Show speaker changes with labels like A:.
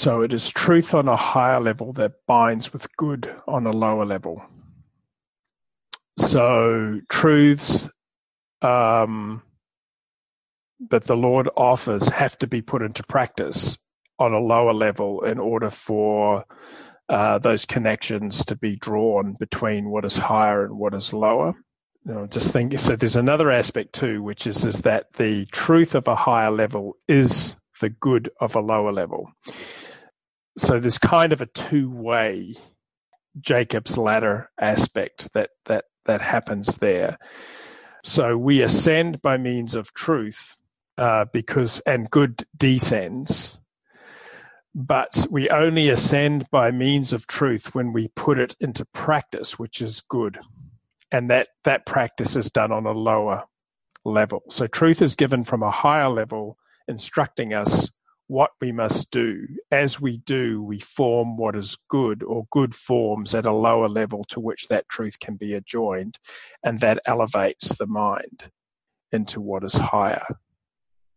A: So it is truth on a higher level that binds with good on a lower level. So truths that the Lord offers have to be put into practice on a lower level in order for those connections to be drawn between what is higher and what is lower. Just think, so there's another aspect too, which is that the truth of a higher level is the good of a lower level. So there's kind of a two-way Jacob's ladder aspect that happens there. So we ascend by means of truth, and good descends, but we only ascend by means of truth when we put it into practice, which is good. And that practice is done on a lower level. So truth is given from a higher level, instructing us what we must do. As we do, we form what is good, or good forms at a lower level to which that truth can be adjoined, and that elevates the mind into what is higher.